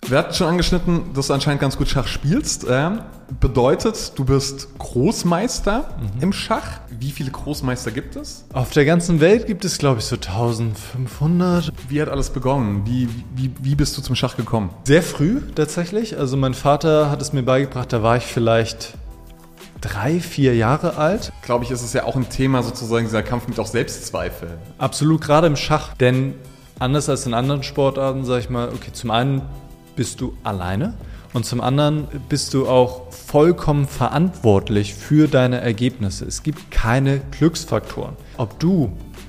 Wir hatten schon angeschnitten, dass du anscheinend ganz gut Schach spielst. Bedeutet, du bist Großmeister im Schach. Wie viele Großmeister gibt es? Auf der ganzen Welt gibt es, glaube ich, so 1500. Wie hat alles begonnen? Wie bist du zum Schach gekommen? Sehr früh tatsächlich. Also mein Vater hat es mir beigebracht, da war ich vielleicht 3-4 Jahre alt. Glaube ich, ist es ja auch ein Thema, sozusagen dieser Kampf mit auch Selbstzweifel. Absolut, gerade im Schach. Denn anders als in anderen Sportarten, sage ich mal, okay, zum einen bist du alleine und zum anderen bist du auch vollkommen verantwortlich für deine Ergebnisse. Es gibt keine Glücksfaktoren. Ob du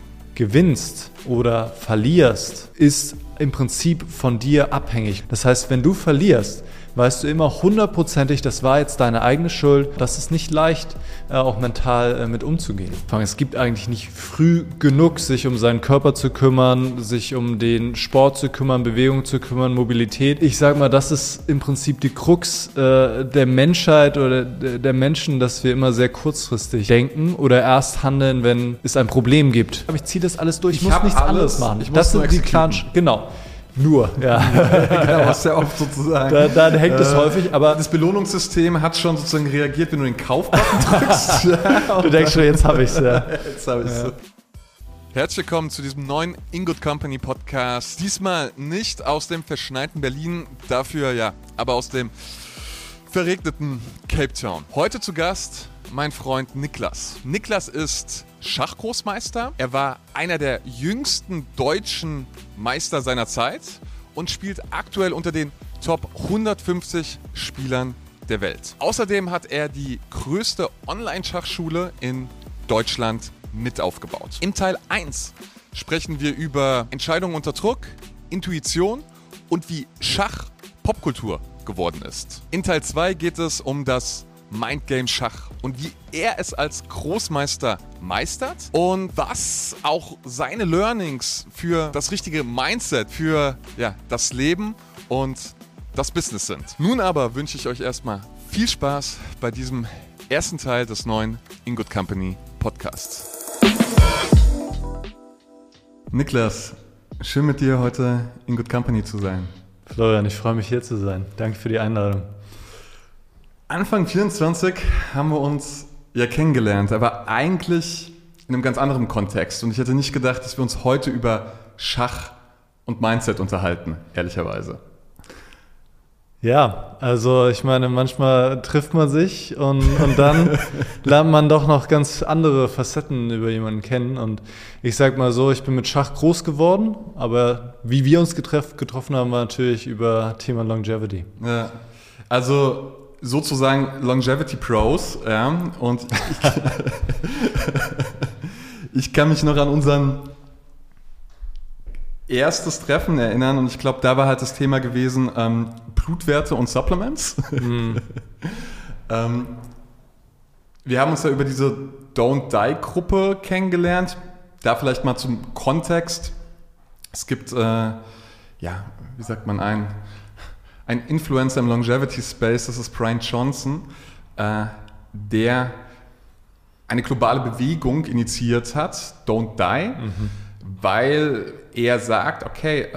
gewinnst oder verlierst, ist im Prinzip von dir abhängig. Das heißt, wenn du verlierst, weißt du immer 100%ig, das war jetzt deine eigene Schuld. Das ist nicht leicht, auch mental mit umzugehen. Es gibt eigentlich nicht früh genug, sich um seinen Körper zu kümmern, sich um den Sport zu kümmern, Bewegung zu kümmern, Mobilität. Ich sage mal, das ist im Prinzip die Krux der Menschheit oder der Menschen, dass wir immer sehr kurzfristig denken oder erst handeln, wenn es ein Problem gibt. Aber ich ziehe das alles durch, ich muss nichts anderes machen. Das sind die klaren, genau. Nur, ja. Genau, was ja oft sozusagen. Dann hängt es häufig, aber das Belohnungssystem hat schon sozusagen reagiert, wenn du den Kaufbutton drückst. Du denkst schon, jetzt habe ich es, ja. Jetzt habe ich es. Ja. Herzlich willkommen zu diesem neuen In Good Company Podcast. Diesmal nicht aus dem verschneiten Berlin, dafür ja, aber aus dem verregneten Cape Town. Heute zu Gast mein Freund Niklas. Niklas ist Schachgroßmeister. Er war einer der jüngsten deutschen Meister seiner Zeit und spielt aktuell unter den Top 150 Spielern der Welt. Außerdem hat er die größte Online-Schachschule in Deutschland mit aufgebaut. In Teil 1 sprechen wir über Entscheidungen unter Druck, Intuition und wie Schach Popkultur geworden ist. In Teil 2 geht es um das Mindgame Schach und wie er es als Großmeister meistert und was auch seine Learnings für das richtige Mindset, für das Leben und das Business sind. Nun aber wünsche ich euch erstmal viel Spaß bei diesem ersten Teil des neuen In Good Company Podcasts. Niklas, schön mit dir heute in Good Company zu sein. Florian, ich freue mich hier zu sein. Danke für die Einladung. Anfang 24 haben wir uns ja kennengelernt, aber eigentlich in einem ganz anderen Kontext. Und ich hätte nicht gedacht, dass wir uns heute über Schach und Mindset unterhalten, ehrlicherweise. Ja, also ich meine, manchmal trifft man sich und dann lernt man doch noch ganz andere Facetten über jemanden kennen. Und ich sag mal so, ich bin mit Schach groß geworden, aber wie wir uns getroffen haben, war natürlich über Thema Longevity. Ja, also sozusagen Longevity Pros, ja, und ich kann mich noch an unseren erstes Treffen erinnern und ich glaube, da war halt das Thema gewesen, Blutwerte und Supplements. Wir haben uns ja über diese Don't Die Gruppe kennengelernt. Da vielleicht mal zum Kontext. Es gibt, wie sagt man, ein Influencer im Longevity Space, das ist Brian Johnson, der eine globale Bewegung initiiert hat, Don't Die, weil er sagt, okay,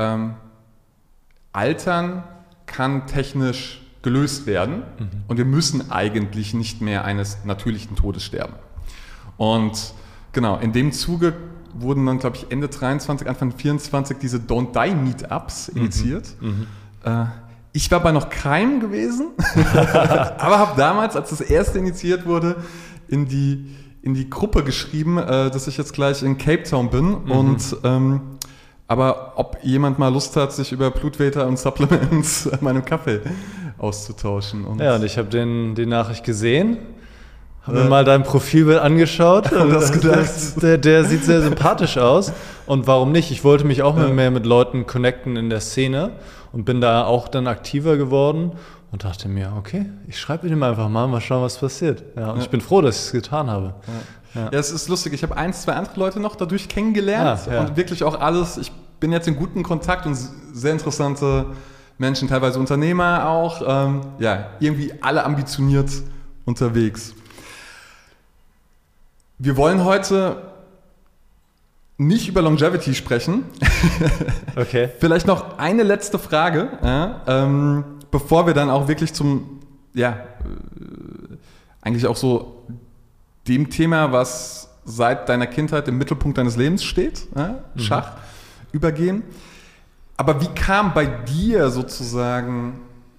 Altern kann technisch gelöst werden und wir müssen eigentlich nicht mehr eines natürlichen Todes sterben. Und genau, in dem Zuge wurden dann, glaube ich, Ende 23, Anfang 24 diese Don't Die Meetups initiiert. Ich war bei noch keinem gewesen, aber habe damals, als das erste initiiert wurde, in die Gruppe geschrieben, dass ich jetzt gleich in Cape Town bin und aber ob jemand mal Lust hat, sich über Blutwerte und Supplements an meinem Kaffee auszutauschen. Und ich habe die Nachricht gesehen, habe mir mal dein Profilbild angeschaut und das gedacht. Der sieht sehr sympathisch aus und warum nicht? Ich wollte mich auch mehr mit Leuten connecten in der Szene und bin da auch dann aktiver geworden und dachte mir, okay, ich schreibe ihm einfach mal schauen, was passiert. Ja, und ich bin froh, dass ich es getan habe. Ja, es ist lustig. Ich habe 1, 2 andere Leute noch dadurch kennengelernt und wirklich auch alles. Ich bin jetzt in gutem Kontakt und sehr interessante Menschen, teilweise Unternehmer auch. Irgendwie alle ambitioniert unterwegs. Wir wollen heute nicht über Longevity sprechen. Okay. Vielleicht noch eine letzte Frage, bevor wir dann auch wirklich zum, eigentlich auch so dem Thema, was seit deiner Kindheit im Mittelpunkt deines Lebens steht, Schach, übergehen. Aber wie kam bei dir sozusagen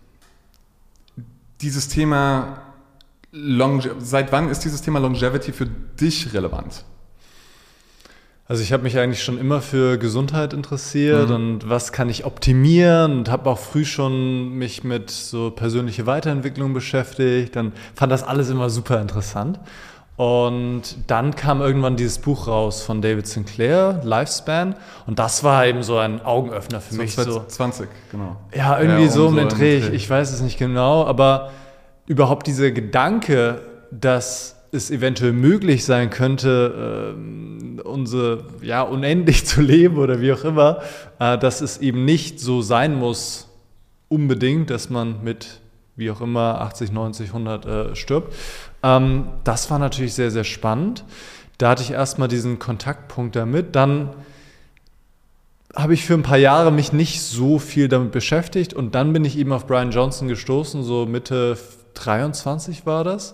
dieses Thema, seit wann ist dieses Thema Longevity für dich relevant? Also ich habe mich eigentlich schon immer für Gesundheit interessiert und was kann ich optimieren und habe auch früh schon mich mit so persönliche Weiterentwicklung beschäftigt. Dann fand das alles immer super interessant. Und dann kam irgendwann dieses Buch raus von David Sinclair, Lifespan. Und das war eben so ein Augenöffner für mich. 2020, genau. Ja, irgendwie so um den Dreh. Ich weiß es nicht genau, aber überhaupt dieser Gedanke, dass es eventuell möglich sein könnte, unendlich zu leben oder wie auch immer, dass es eben nicht so sein muss, unbedingt, dass man mit, wie auch immer, 80, 90, 100 stirbt. Das war natürlich sehr, sehr spannend. Da hatte ich erstmal diesen Kontaktpunkt damit. Dann habe ich für ein paar Jahre mich nicht so viel damit beschäftigt und dann bin ich eben auf Brian Johnson gestoßen, so Mitte 23 war das.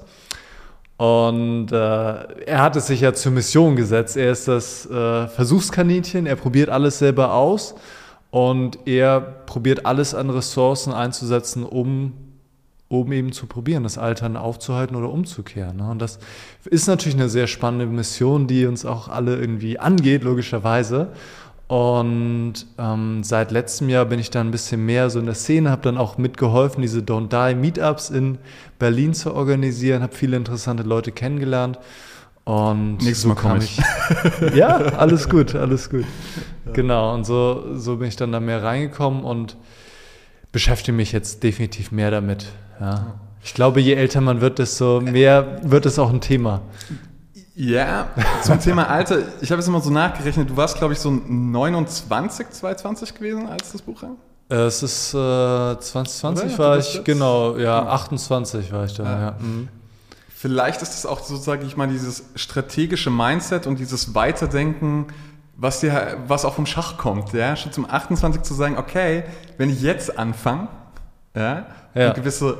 Und er hat es sich ja zur Mission gesetzt. Er ist das Versuchskaninchen, er probiert alles selber aus und er probiert alles an Ressourcen einzusetzen, um eben zu probieren, das Altern aufzuhalten oder umzukehren. Und das ist natürlich eine sehr spannende Mission, die uns auch alle irgendwie angeht, logischerweise. Und seit letztem Jahr bin ich dann ein bisschen mehr so in der Szene, habe dann auch mitgeholfen, diese Don't Die Meetups in Berlin zu organisieren, habe viele interessante Leute kennengelernt. Und nächstes Mal komme ich. Ja, alles gut, alles gut. Ja. Genau, und so bin ich dann da mehr reingekommen und beschäftige mich jetzt definitiv mehr damit. Ja. Ich glaube, je älter man wird, desto mehr wird es auch ein Thema. Ja, zum Thema Alter, ich habe es immer so nachgerechnet, du warst, glaube ich, so 29, 22 gewesen, als das Buch kam? Es ist 2020 oder? War ich, genau, ja, 28 war ich da. Ja. Vielleicht ist es auch so, sage ich mal, dieses strategische Mindset und dieses Weiterdenken, was auch vom Schach kommt, ja, schon zum 28 zu sagen, okay, wenn ich jetzt anfange, und gewisse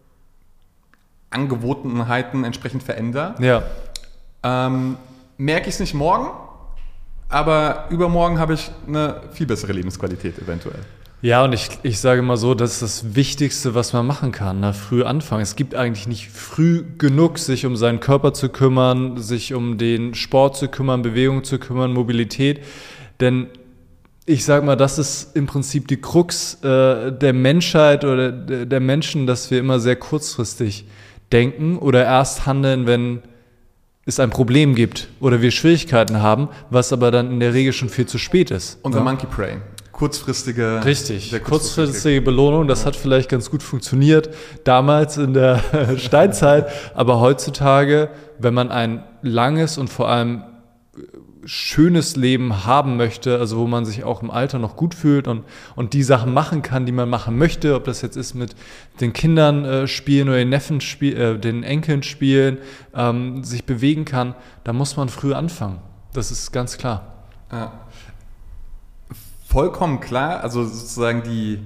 Angewohnheiten entsprechend verändere, merke ich es nicht morgen, aber übermorgen habe ich eine viel bessere Lebensqualität eventuell. Ja, und ich sage mal so, das ist das Wichtigste, was man machen kann, ne? Früh anfangen. Es gibt eigentlich nicht früh genug, sich um seinen Körper zu kümmern, sich um den Sport zu kümmern, Bewegung zu kümmern, Mobilität. Denn ich sage mal, das ist im Prinzip die Krux der Menschheit oder der Menschen, dass wir immer sehr kurzfristig denken oder erst handeln, wenn es ein Problem gibt oder wir Schwierigkeiten haben, was aber dann in der Regel schon viel zu spät ist. Unser Monkey Brain. Kurzfristige Belohnung, das hat vielleicht ganz gut funktioniert damals in der Steinzeit, aber heutzutage, wenn man ein langes und vor allem schönes Leben haben möchte, also wo man sich auch im Alter noch gut fühlt und die Sachen machen kann, die man machen möchte, ob das jetzt ist mit den Kindern spielen oder den Neffen den Enkeln spielen, sich bewegen kann, da muss man früh anfangen. Das ist ganz klar. Ja. Vollkommen klar, also sozusagen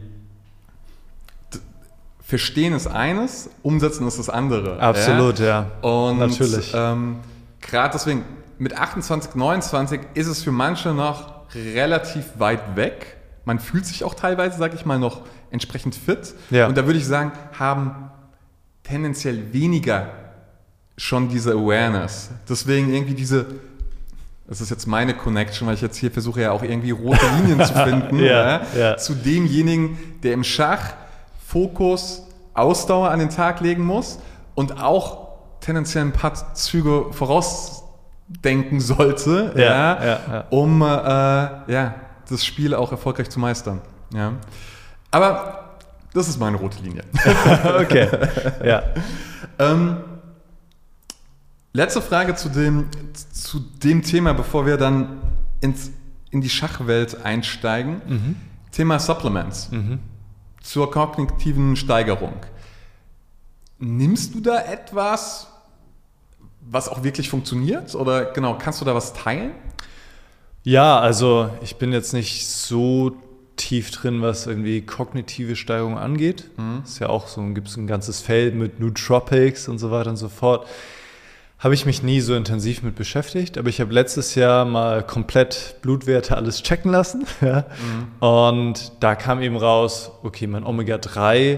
Verstehen ist eines, Umsetzen ist das andere. Absolut, ja. Und natürlich. Gerade deswegen, mit 28, 29 ist es für manche noch relativ weit weg. Man fühlt sich auch teilweise, sage ich mal, noch entsprechend fit. Ja. Und da würde ich sagen, haben tendenziell weniger schon diese Awareness. Deswegen irgendwie das ist jetzt meine Connection, weil ich jetzt hier versuche ja auch irgendwie rote Linien zu finden, zu demjenigen, der im Schach Fokus, Ausdauer an den Tag legen muss und auch tendenziell ein paar Züge vorausdenken sollte, um das Spiel auch erfolgreich zu meistern. Ja. Aber das ist meine rote Linie. Okay, ja. Letzte Frage zu dem Thema, bevor wir dann in die Schachwelt einsteigen. Thema Supplements zur kognitiven Steigerung. Nimmst du da etwas, was auch wirklich funktioniert? Oder genau, kannst du da was teilen? Ja, also ich bin jetzt nicht so tief drin, was irgendwie kognitive Steigerung angeht. Ist ja auch so, gibt es ein ganzes Feld mit Nootropics und so weiter und so fort. Habe ich mich nie so intensiv mit beschäftigt, aber ich habe letztes Jahr mal komplett Blutwerte alles checken lassen. Ja. Und da kam eben raus, okay, mein Omega-3,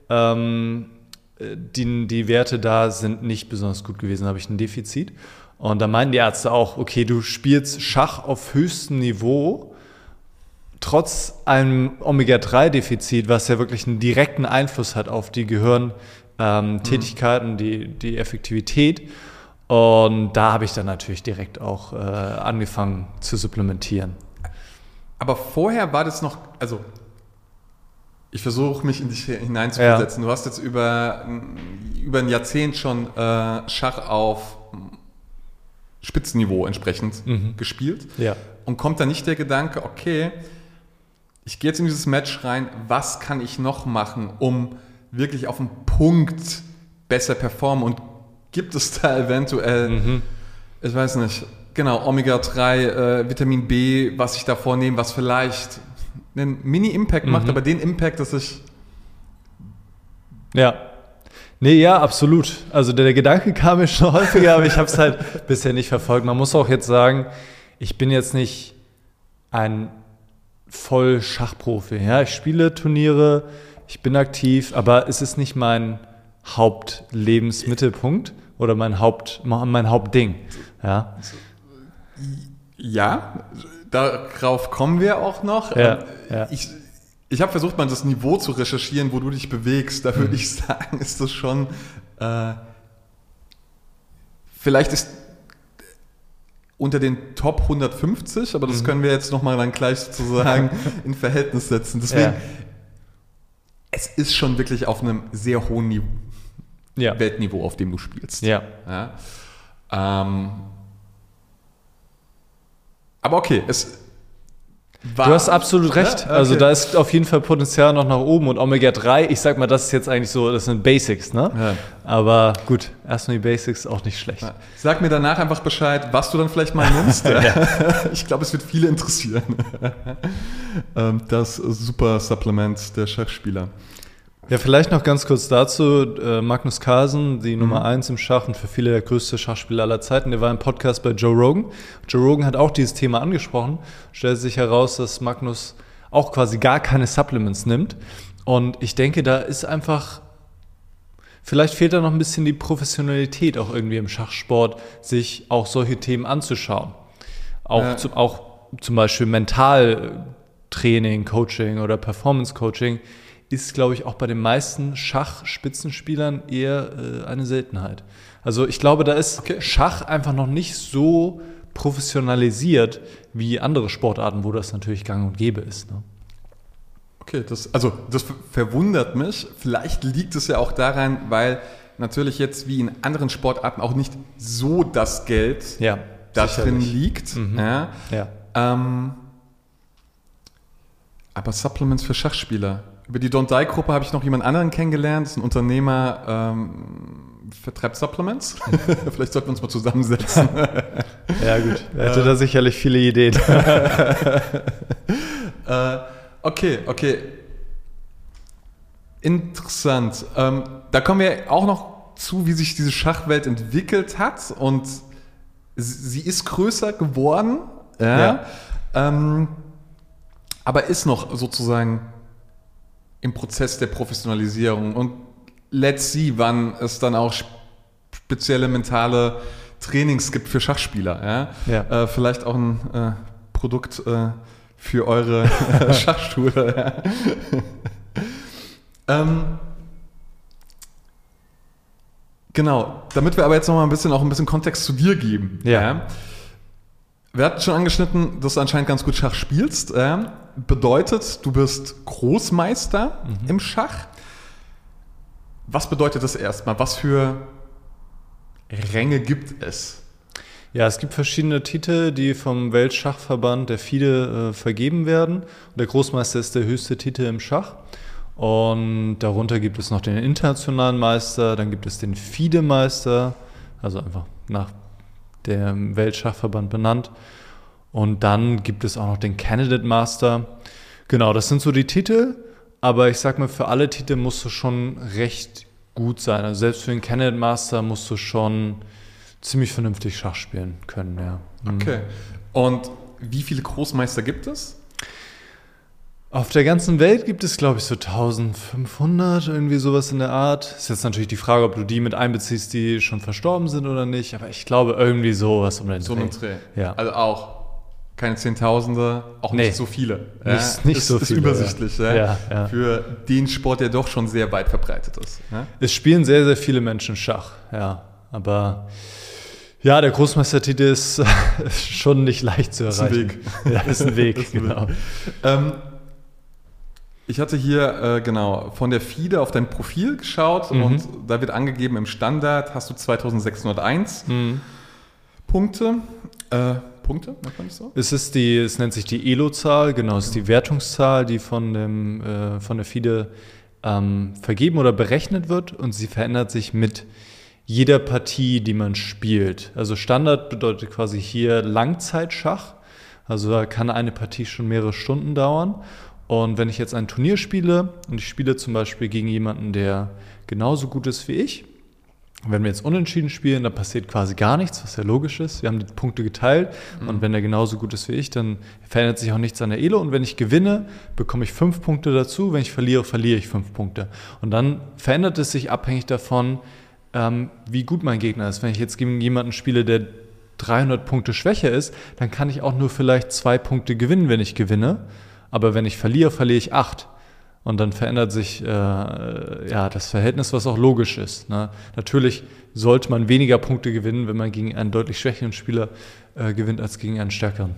die Werte da sind nicht besonders gut gewesen, da habe ich ein Defizit. Und da meinen die Ärzte auch, okay, du spielst Schach auf höchstem Niveau, trotz einem Omega-3-Defizit, was ja wirklich einen direkten Einfluss hat auf die Gehirntätigkeiten, die Effektivität. Und da habe ich dann natürlich direkt auch angefangen zu supplementieren. Aber vorher war das noch, also ich versuche mich in dich hineinzuversetzen. Ja. Du hast jetzt über ein Jahrzehnt schon Schach auf Spitzenniveau entsprechend gespielt. Ja. Und kommt dann nicht der Gedanke, okay, ich gehe jetzt in dieses Match rein, was kann ich noch machen, um wirklich auf den Punkt besser performen, und gibt es da eventuell, ich weiß nicht, genau, Omega-3, Vitamin B, was ich da vornehme, was vielleicht einen Mini-Impact macht, aber den Impact, dass ich... Ja. Nee, ja, absolut. Also der Gedanke kam mir schon häufiger, aber ich habe es halt bisher nicht verfolgt. Man muss auch jetzt sagen, ich bin jetzt nicht ein Voll-Schachprofi. Ja, ich spiele Turniere, ich bin aktiv, aber es ist nicht mein Hauptlebensmittelpunkt oder mein Hauptding. Ja. Ja, darauf kommen wir auch noch. Ja. Ich habe versucht, mal das Niveau zu recherchieren, wo du dich bewegst. Da würde ich sagen, ist das schon... vielleicht ist unter den Top 150, aber das können wir jetzt nochmal dann gleich sozusagen in Verhältnis setzen. Deswegen, es ist schon wirklich auf einem sehr hohen Niveau, Weltniveau, auf dem du spielst. Ja. Aber okay, du hast absolut recht. Okay. Also da ist auf jeden Fall Potenzial noch nach oben. Und Omega-3, ich sag mal, das ist jetzt eigentlich so, das sind Basics, ne? Ja. Aber gut, erstmal die Basics, auch nicht schlecht. Ja. Sag mir danach einfach Bescheid, was du dann vielleicht mal nimmst. Ich glaube, es wird viele interessieren. Das super Supplement der Schachspieler. Ja, vielleicht noch ganz kurz dazu. Magnus Carlsen, die Nummer 1 im Schach und für viele der größte Schachspieler aller Zeiten, der war im Podcast bei Joe Rogan. Joe Rogan hat auch dieses Thema angesprochen. Stellt sich heraus, dass Magnus auch quasi gar keine Supplements nimmt. Und ich denke, da ist einfach, vielleicht fehlt da noch ein bisschen die Professionalität auch irgendwie im Schachsport, sich auch solche Themen anzuschauen. Auch zum Beispiel Mentaltraining, Coaching oder Performance-Coaching ist, glaube ich, auch bei den meisten Schachspitzenspielern eher eine Seltenheit. Also ich glaube, da ist Schach einfach noch nicht so professionalisiert wie andere Sportarten, wo das natürlich gang und gäbe ist. Ne? Okay, das verwundert mich. Vielleicht liegt es ja auch daran, weil natürlich jetzt wie in anderen Sportarten auch nicht so das Geld da drin liegt. Aber Supplements für Schachspieler. Über die Don't Die-Gruppe habe ich noch jemand anderen kennengelernt. Das ist ein Unternehmer, vertreibt Supplements. Vielleicht sollten wir uns mal zusammensetzen. Ja gut, er hätte da sicherlich viele Ideen. Okay. Interessant. Da kommen wir auch noch zu, wie sich diese Schachwelt entwickelt hat. Und sie ist größer geworden. Aber ist noch sozusagen im Prozess der Professionalisierung, und let's see, wann es dann auch spezielle mentale Trainings gibt für Schachspieler. Vielleicht auch ein Produkt für eure Schachschule. Genau, damit wir aber jetzt noch mal ein bisschen Kontext zu dir geben. Wir hatten schon angeschnitten, dass du anscheinend ganz gut Schach spielst. Bedeutet, du bist Großmeister im Schach. Was bedeutet das erstmal? Was für Ränge gibt es? Ja, es gibt verschiedene Titel, die vom Weltschachverband der FIDE vergeben werden. Der Großmeister ist der höchste Titel im Schach. Und darunter gibt es noch den internationalen Meister, dann gibt es den FIDE-Meister, also einfach nach dem Weltschachverband benannt. Und dann gibt es auch noch den Candidate Master. Genau, das sind so die Titel. Aber ich sag mal, für alle Titel musst du schon recht gut sein. Also selbst für den Candidate Master musst du schon ziemlich vernünftig Schach spielen können, ja. Okay. Und wie viele Großmeister gibt es? Auf der ganzen Welt gibt es, glaube ich, so 1500, irgendwie sowas in der Art. Ist jetzt natürlich die Frage, ob du die mit einbeziehst, die schon verstorben sind oder nicht. Aber ich glaube, irgendwie sowas um den Dreh. So ein Dreh. Ja. Also auch keine Zehntausende, auch Nee. nicht so viele. Nicht so viele, Ist übersichtlich, ja. Ja. Für den Sport, der doch schon sehr weit verbreitet ist. Ja? Es spielen sehr, sehr viele Menschen Schach, ja. Aber ja, der Großmeistertitel ist schon nicht leicht zu erreichen. Ist ein Weg. Ja, ist ein Weg, Ist ein genau. Weg. Ich hatte hier von der FIDE auf dein Profil geschaut und da wird angegeben, im Standard hast du 2601 Punkte. Punkte, nennt man das so? Es nennt sich die Elo-Zahl, genau, es ist die Wertungszahl, die von der FIDE vergeben oder berechnet wird und sie verändert sich mit jeder Partie, die man spielt. Also Standard bedeutet quasi hier Langzeitschach, also da kann eine Partie schon mehrere Stunden dauern. Und wenn ich jetzt ein Turnier spiele und ich spiele zum Beispiel gegen jemanden, der genauso gut ist wie ich, wenn wir jetzt unentschieden spielen, dann passiert quasi gar nichts, was ja logisch ist. Wir haben die Punkte geteilt und wenn er genauso gut ist wie ich, dann verändert sich auch nichts an der Elo. Und wenn ich gewinne, bekomme ich 5 Punkte dazu. Wenn ich verliere, verliere ich 5 Punkte. Und dann verändert es sich abhängig davon, wie gut mein Gegner ist. Wenn ich jetzt gegen jemanden spiele, der 300 Punkte schwächer ist, dann kann ich auch nur vielleicht 2 Punkte gewinnen, wenn ich gewinne. Aber wenn ich verliere, verliere ich 8. Und dann verändert sich das Verhältnis, was auch logisch ist. Ne? Natürlich sollte man weniger Punkte gewinnen, wenn man gegen einen deutlich schwächeren Spieler gewinnt, als gegen einen stärkeren.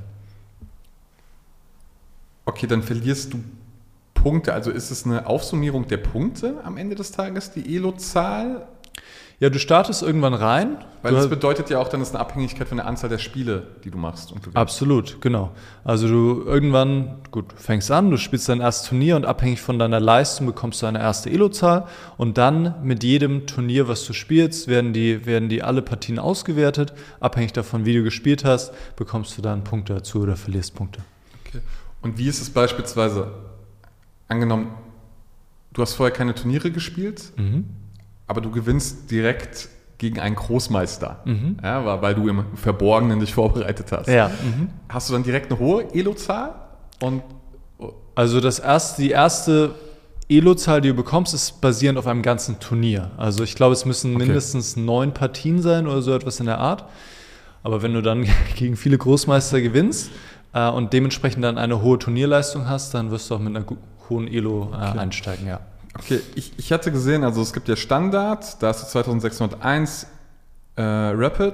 Okay, dann verlierst du Punkte. Also ist es eine Aufsummierung der Punkte am Ende des Tages, die Elo-Zahl? Ja, du startest irgendwann rein. Weil das bedeutet ja auch, dann ist eine Abhängigkeit von der Anzahl der Spiele, die du machst und gewinnst. Absolut, genau. Also du irgendwann, du fängst an, du spielst dein erstes Turnier und abhängig von deiner Leistung bekommst du eine erste Elo-Zahl und dann mit jedem Turnier, was du spielst, werden die alle Partien ausgewertet. Abhängig davon, wie du gespielt hast, bekommst du dann Punkte dazu oder verlierst Punkte. Okay. Und wie ist es beispielsweise, angenommen, du hast vorher keine Turniere gespielt, aber du gewinnst direkt gegen einen Großmeister, ja, weil du im Verborgenen dich vorbereitet hast. Ja. Hast du dann direkt eine hohe Elo-Zahl? Also die erste Elo-Zahl, die du bekommst, ist basierend auf einem ganzen Turnier. Also ich glaube, es müssen mindestens 9 Partien sein oder so etwas in der Art. Aber wenn du dann gegen viele Großmeister gewinnst und dementsprechend dann eine hohe Turnierleistung hast, dann wirst du auch mit einer hohen Elo einsteigen, ja. Okay, ich hatte gesehen, also es gibt ja Standard, da hast du 2601 Rapid,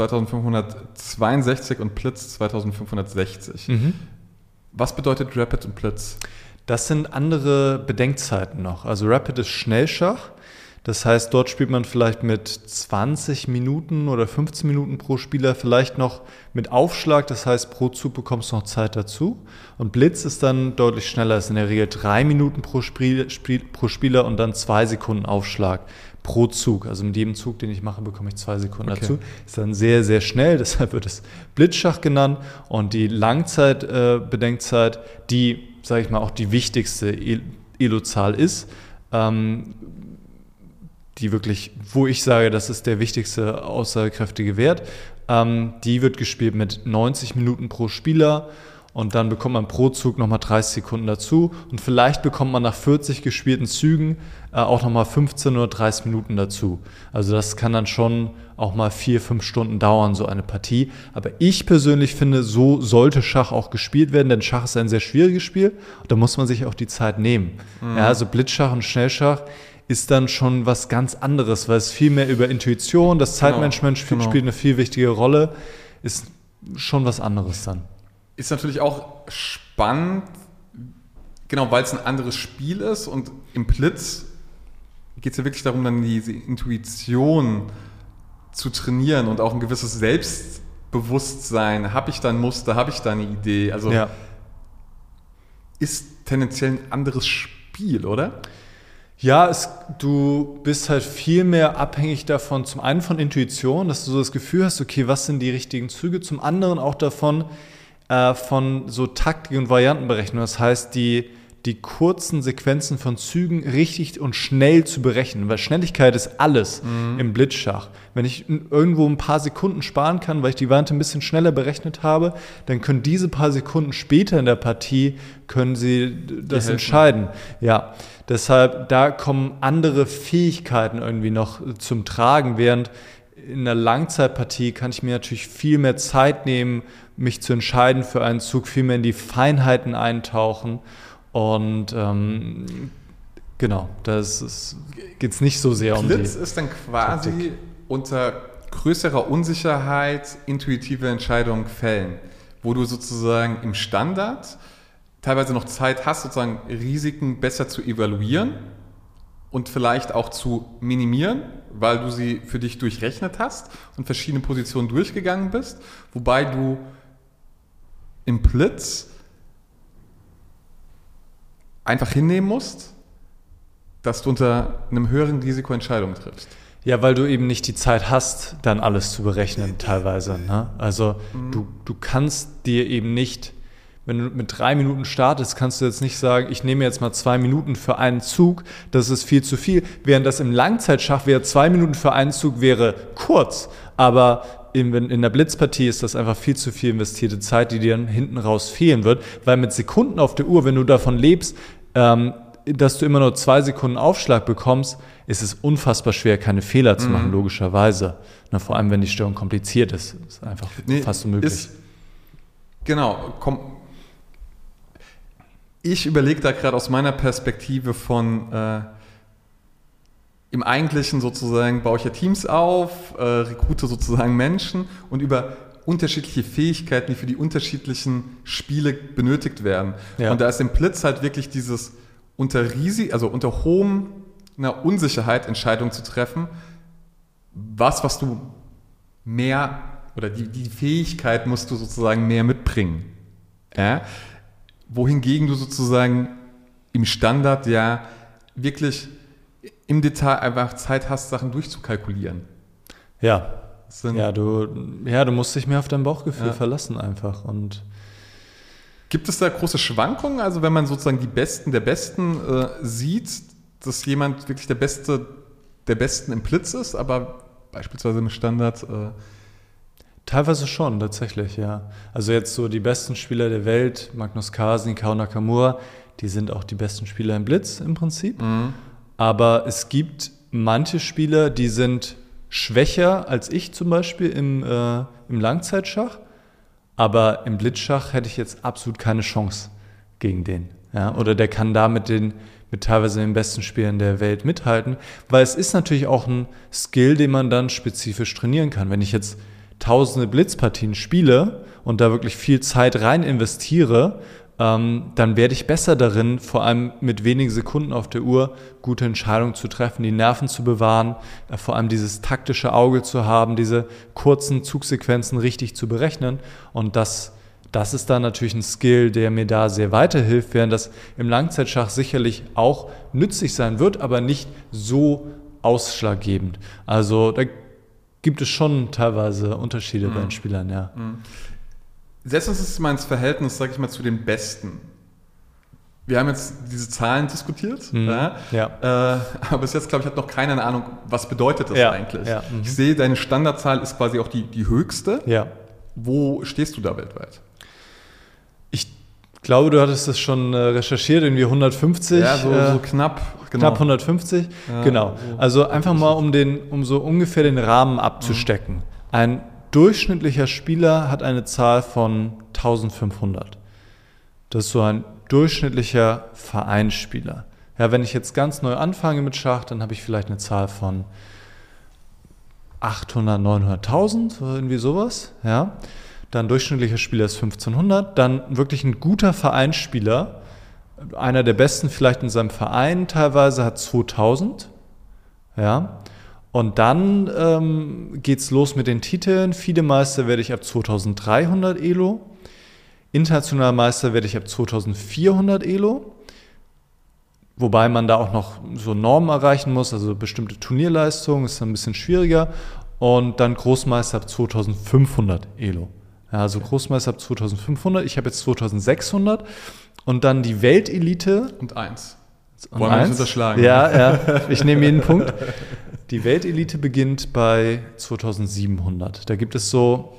2562 und Blitz 2560. Was bedeutet Rapid und Blitz? Das sind andere Bedenkzeiten noch. Also Rapid ist Schnellschach. Das heißt, dort spielt man vielleicht mit 20 Minuten oder 15 Minuten pro Spieler, vielleicht noch mit Aufschlag. Das heißt, pro Zug bekommst du noch Zeit dazu. Und Blitz ist dann deutlich schneller. Es ist in der Regel 3 Minuten pro Spieler und dann 2 Sekunden Aufschlag pro Zug. Also mit jedem Zug, den ich mache, bekomme ich 2 Sekunden dazu. Ist dann sehr, sehr schnell. Deshalb wird es Blitzschach genannt. Und die Langzeit-Bedenkzeit, die, sage ich mal, auch die wichtigste Elo-Zahl ist, die wirklich, wo ich sage, das ist der wichtigste aussagekräftige Wert, die wird gespielt mit 90 Minuten pro Spieler und dann bekommt man pro Zug nochmal 30 Sekunden dazu und vielleicht bekommt man nach 40 gespielten Zügen auch nochmal 15 oder 30 Minuten dazu. Also das kann dann schon auch mal 4-5 Stunden dauern, so eine Partie. Aber ich persönlich finde, so sollte Schach auch gespielt werden, denn Schach ist ein sehr schwieriges Spiel und da muss man sich auch die Zeit nehmen. Ja, also Blitzschach und Schnellschach ist dann schon was ganz anderes, weil es viel mehr über Intuition, das Zeitmanagement spielt eine viel wichtige Rolle, ist schon was anderes dann. Ist natürlich auch spannend, genau, weil es ein anderes Spiel ist und im Blitz geht es ja wirklich darum, dann diese Intuition zu trainieren und auch ein gewisses Selbstbewusstsein. Habe ich da ein Muster, habe ich da eine Idee? Also ist tendenziell ein anderes Spiel, oder? Ja, du bist halt viel mehr abhängig davon, zum einen von Intuition, dass du so das Gefühl hast, okay, was sind die richtigen Züge, zum anderen auch davon, von so Taktik- und Variantenberechnung. Das heißt, die kurzen Sequenzen von Zügen richtig und schnell zu berechnen, weil Schnelligkeit ist alles im Blitzschach. Wenn ich irgendwo ein paar Sekunden sparen kann, weil ich die Variante ein bisschen schneller berechnet habe, dann können diese paar Sekunden später in der Partie, können sie das entscheiden. Ja, deshalb, da kommen andere Fähigkeiten irgendwie noch zum Tragen, während in einer Langzeitpartie kann ich mir natürlich viel mehr Zeit nehmen, mich zu entscheiden für einen Zug, viel mehr in die Feinheiten eintauchen. Und genau, das geht es nicht so sehr um die Blitz ist dann quasi Taktik. Unter größerer Unsicherheit intuitive Entscheidungen fällen, wo du sozusagen im Standard teilweise noch Zeit hast, sozusagen Risiken besser zu evaluieren und vielleicht auch zu minimieren, weil du sie für dich durchrechnet hast und verschiedene Positionen durchgegangen bist, wobei du im Blitz einfach hinnehmen musst, dass du unter einem höheren Risiko Entscheidungen triffst. Ja, weil du eben nicht die Zeit hast, dann alles zu berechnen teilweise. Ne? Also du kannst dir eben nicht, wenn du mit 3 Minuten startest, kannst du jetzt nicht sagen, ich nehme jetzt mal 2 Minuten für einen Zug, das ist viel zu viel. Während das im Langzeitschach wäre, 2 Minuten für einen Zug wäre kurz, aber in der Blitzpartie ist das einfach viel zu viel investierte Zeit, die dir dann hinten raus fehlen wird, weil mit Sekunden auf der Uhr, wenn du davon lebst, dass du immer nur 2 Sekunden Aufschlag bekommst, ist es unfassbar schwer, keine Fehler zu machen, logischerweise. Na, vor allem, wenn die Steuerung kompliziert ist. Ist einfach fast unmöglich. Genau. Ich überlege da gerade aus meiner Perspektive von im Eigentlichen sozusagen baue ich ja Teams auf, rekrute sozusagen Menschen und über unterschiedliche Fähigkeiten, die für die unterschiedlichen Spiele benötigt werden. Ja. Und da ist im Blitz halt wirklich dieses unter hohem einer Unsicherheit Entscheidungen zu treffen, was du mehr oder die Fähigkeit musst du sozusagen mehr mitbringen. Ja? Wohingegen du sozusagen im Standard ja wirklich im Detail einfach Zeit hast, Sachen durchzukalkulieren. Ja. Du musst dich mehr auf dein Bauchgefühl verlassen einfach. Und gibt es da große Schwankungen? Also wenn man sozusagen die Besten der Besten sieht, dass jemand wirklich der Besten im Blitz ist, aber beispielsweise im Standard? Teilweise schon, tatsächlich, ja. Also jetzt so die besten Spieler der Welt, Magnus Carlsen, Kao Nakamura, die sind auch die besten Spieler im Blitz im Prinzip. Aber es gibt manche Spieler, die sind schwächer als ich zum Beispiel im Langzeitschach, aber im Blitzschach hätte ich jetzt absolut keine Chance gegen den. Ja? Oder der kann da mit teilweise den besten Spielern der Welt mithalten, weil es ist natürlich auch ein Skill, den man dann spezifisch trainieren kann. Wenn ich jetzt tausende Blitzpartien spiele und da wirklich viel Zeit rein investiere, dann werde ich besser darin, vor allem mit wenigen Sekunden auf der Uhr gute Entscheidungen zu treffen, die Nerven zu bewahren, vor allem dieses taktische Auge zu haben, diese kurzen Zugsequenzen richtig zu berechnen. Und das ist dann natürlich ein Skill, der mir da sehr weiterhilft, während das im Langzeitschach sicherlich auch nützlich sein wird, aber nicht so ausschlaggebend. Also da gibt es schon teilweise Unterschiede bei den Spielern, ja. Setzt uns das mal ins Verhältnis, sage ich mal, zu den Besten. Wir haben jetzt diese Zahlen diskutiert, aber bis jetzt, glaube ich, hat noch keiner eine Ahnung, was bedeutet das eigentlich. Ja. Ich sehe, deine Standardzahl ist quasi auch die höchste. Ja. Wo stehst du da weltweit? Ich glaube, du hattest das schon recherchiert, irgendwie 150. Ja, so knapp. Genau. Knapp 150, genau. Also einfach mal, um so ungefähr den Rahmen abzustecken. Ein durchschnittlicher Spieler hat eine Zahl von 1500. Das ist so ein durchschnittlicher Vereinsspieler. Ja, wenn ich jetzt ganz neu anfange mit Schach, dann habe ich vielleicht eine Zahl von 800, 900.000, irgendwie sowas. Ja. Dann durchschnittlicher Spieler ist 1500. Dann wirklich ein guter Vereinsspieler, einer der besten vielleicht in seinem Verein teilweise, hat 2000. Ja. Und dann geht's los mit den Titeln. FIDE-Meister werde ich ab 2300 Elo. Internationaler Meister werde ich ab 2400 Elo. Wobei man da auch noch so Normen erreichen muss, also bestimmte Turnierleistungen, ist dann ein bisschen schwieriger. Und dann Großmeister ab 2500 Elo. Ja, also Großmeister ab 2500, ich habe jetzt 2600 und dann die Weltelite. Und 1. Und Wollen wir nicht unterschlagen. Ja, ich nehme jeden Punkt. Die Weltelite beginnt bei 2700. Da gibt es so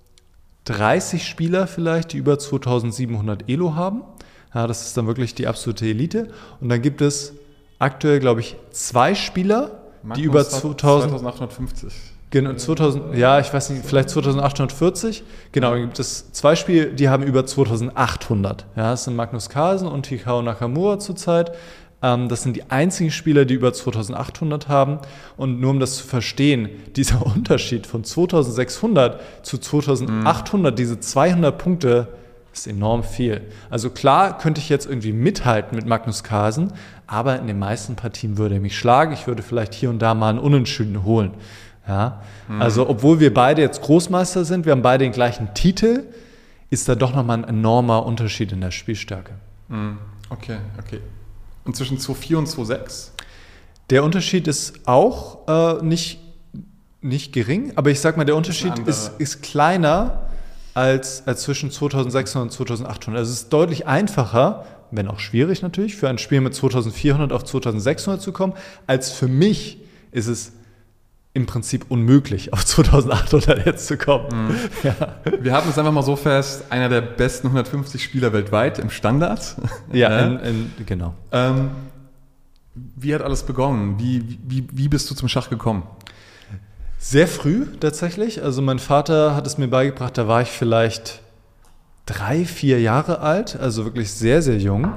30 Spieler vielleicht, die über 2700 Elo haben. Ja, das ist dann wirklich die absolute Elite. Und dann gibt es aktuell, glaube ich, 2 Spieler, Magnus die über 2850. Genau, 2000, ja, ich weiß nicht, vielleicht 2840. Genau, dann gibt es 2 Spiele, die haben über 2800. Ja, das sind Magnus Carlsen und Hikao Nakamura zurzeit. Das sind die einzigen Spieler, die über 2800 haben. Und nur um das zu verstehen, dieser Unterschied von 2600 zu 2800, diese 200 Punkte, ist enorm viel. Also klar könnte ich jetzt irgendwie mithalten mit Magnus Carlsen, aber in den meisten Partien würde er mich schlagen. Ich würde vielleicht hier und da mal einen Unentschieden holen. Ja? Also obwohl wir beide jetzt Großmeister sind, wir haben beide den gleichen Titel, ist da doch nochmal ein enormer Unterschied in der Spielstärke. Okay. Und zwischen 2,4 und 2,6? Der Unterschied ist auch nicht gering, aber ich sag mal, der Unterschied ist kleiner als zwischen 2600 und 2800. Also es ist deutlich einfacher, wenn auch schwierig natürlich, für ein Spiel mit 2400 auf 2600 zu kommen, als für mich ist es im Prinzip unmöglich, auf 2800 jetzt zu kommen. Ja. Wir halten es einfach mal so fest, einer der besten 150 Spieler weltweit im Standard. Ja, genau. Wie hat alles begonnen? Wie bist du zum Schach gekommen? Sehr früh tatsächlich. Also mein Vater hat es mir beigebracht, da war ich vielleicht 3, 4 Jahre alt, also wirklich sehr, sehr jung.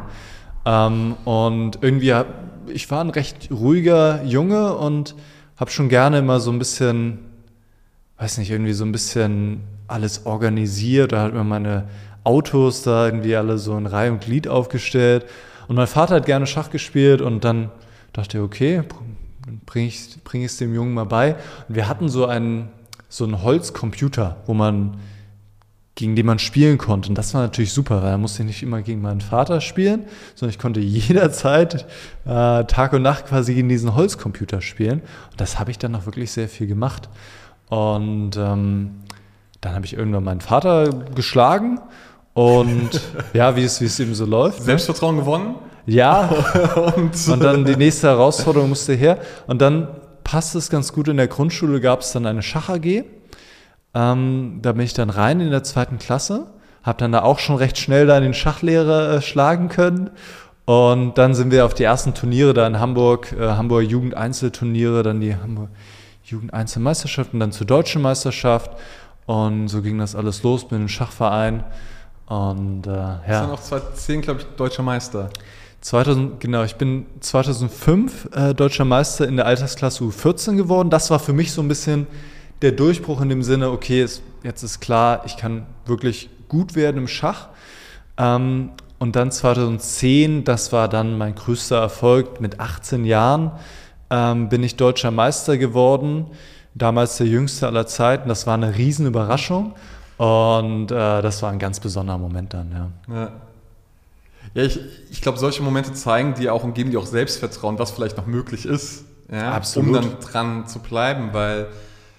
Und irgendwie, ich war ein recht ruhiger Junge und habe schon gerne immer so ein bisschen, weiß nicht, irgendwie so ein bisschen alles organisiert. Da hat mir meine Autos da irgendwie alle so in Reihe und Glied aufgestellt. Und mein Vater hat gerne Schach gespielt und dann dachte ich, okay, bring ich es dem Jungen mal bei. Und wir hatten so einen Holzcomputer, gegen den man spielen konnte. Und das war natürlich super, weil da musste ich nicht immer gegen meinen Vater spielen, sondern ich konnte jederzeit Tag und Nacht quasi gegen diesen Holzcomputer spielen. Und das habe ich dann auch wirklich sehr viel gemacht. Und dann habe ich irgendwann meinen Vater geschlagen und ja, wie es eben so läuft. Selbstvertrauen gewonnen? Ja, und dann die nächste Herausforderung musste her. Und dann passte es ganz gut. In der Grundschule gab es dann eine Schach-AG. Da bin ich dann rein in der 2. Klasse, habe dann da auch schon recht schnell da den Schachlehrer schlagen können. Und dann sind wir auf die ersten Turniere da in Hamburg, Hamburger Jugendeinzelturniere, dann die Hamburger Jugendeinzelmeisterschaft und dann zur Deutschen Meisterschaft. Und so ging das alles los mit dem Schachverein. Und ja. Das war noch 2010, glaube ich, deutscher Meister. Ich bin 2005 deutscher Meister in der Altersklasse U14 geworden. Das war für mich so ein bisschen der Durchbruch in dem Sinne, okay, jetzt ist klar, ich kann wirklich gut werden im Schach. Und dann 2010, das war dann mein größter Erfolg. Mit 18 Jahren bin ich deutscher Meister geworden. Damals der jüngste aller Zeiten. Das war eine Riesenüberraschung. Und das war ein ganz besonderer Moment dann, ja. Ja, ich glaube, solche Momente zeigen dir auch und geben dir auch Selbstvertrauen, was vielleicht noch möglich ist. Ja? Absolut. Um dann dran zu bleiben, weil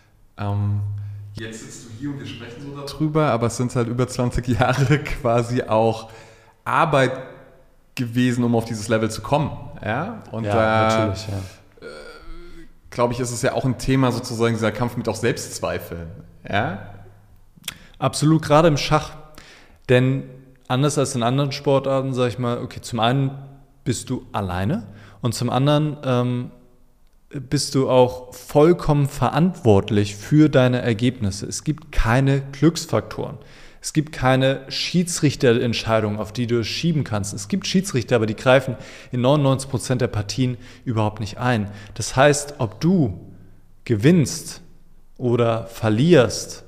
jetzt sitzt du hier und wir sprechen so darüber, aber es sind halt über 20 Jahre quasi auch Arbeit gewesen, um auf dieses Level zu kommen. Ja, und natürlich, ja. Glaube ich, ist es ja auch ein Thema sozusagen, dieser Kampf mit auch Selbstzweifeln. Ja? Absolut, gerade im Schach. Denn anders als in anderen Sportarten, sage ich mal, okay, zum einen bist du alleine und zum anderen bist du auch vollkommen verantwortlich für deine Ergebnisse. Es gibt keine Glücksfaktoren. Es gibt keine Schiedsrichterentscheidung, auf die du es schieben kannst. Es gibt Schiedsrichter, aber die greifen in 99% der Partien überhaupt nicht ein. Das heißt, ob du gewinnst oder verlierst,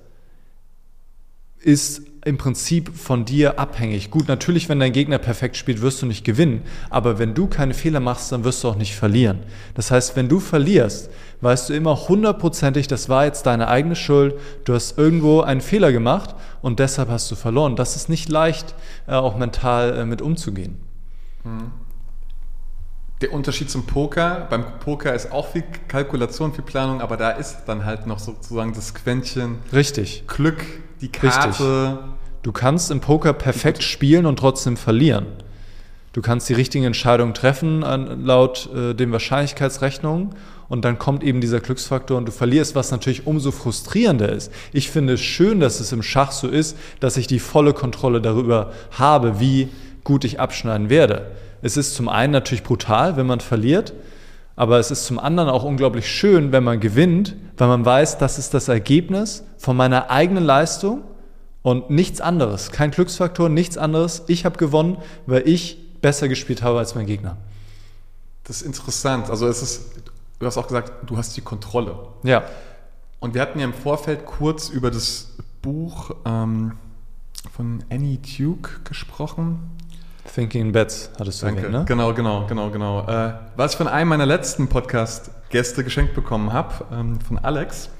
ist im Prinzip von dir abhängig. Gut, natürlich, wenn dein Gegner perfekt spielt, wirst du nicht gewinnen. Aber wenn du keine Fehler machst, dann wirst du auch nicht verlieren. Das heißt, wenn du verlierst, weißt du immer 100%ig, das war jetzt deine eigene Schuld. Du hast irgendwo einen Fehler gemacht und deshalb hast du verloren. Das ist nicht leicht, auch mental mit umzugehen. der Unterschied zum Poker. Beim Poker ist auch viel Kalkulation, viel Planung, aber da ist dann halt noch sozusagen das Quäntchen Richtig. Glück, die Karte. Richtig. Du kannst im Poker perfekt spielen und trotzdem verlieren. Du kannst die richtigen Entscheidungen treffen laut den Wahrscheinlichkeitsrechnungen und dann kommt eben dieser Glücksfaktor und du verlierst, was natürlich umso frustrierender ist. Ich finde es schön, dass es im Schach so ist, dass ich die volle Kontrolle darüber habe, wie gut ich abschneiden werde. Es ist zum einen natürlich brutal, wenn man verliert, aber es ist zum anderen auch unglaublich schön, wenn man gewinnt, weil man weiß, das ist das Ergebnis von meiner eigenen Leistung und nichts anderes. Kein Glücksfaktor, nichts anderes. Ich habe gewonnen, weil ich besser gespielt habe als mein Gegner. Das ist interessant. Also du hast auch gesagt, du hast die Kontrolle. Ja. Und wir hatten ja im Vorfeld kurz über das Buch von Annie Duke gesprochen. Thinking in Bets hattest du erwähnt, ne? Genau. Was ich von einem meiner letzten Podcast-Gäste geschenkt bekommen habe, von Alex.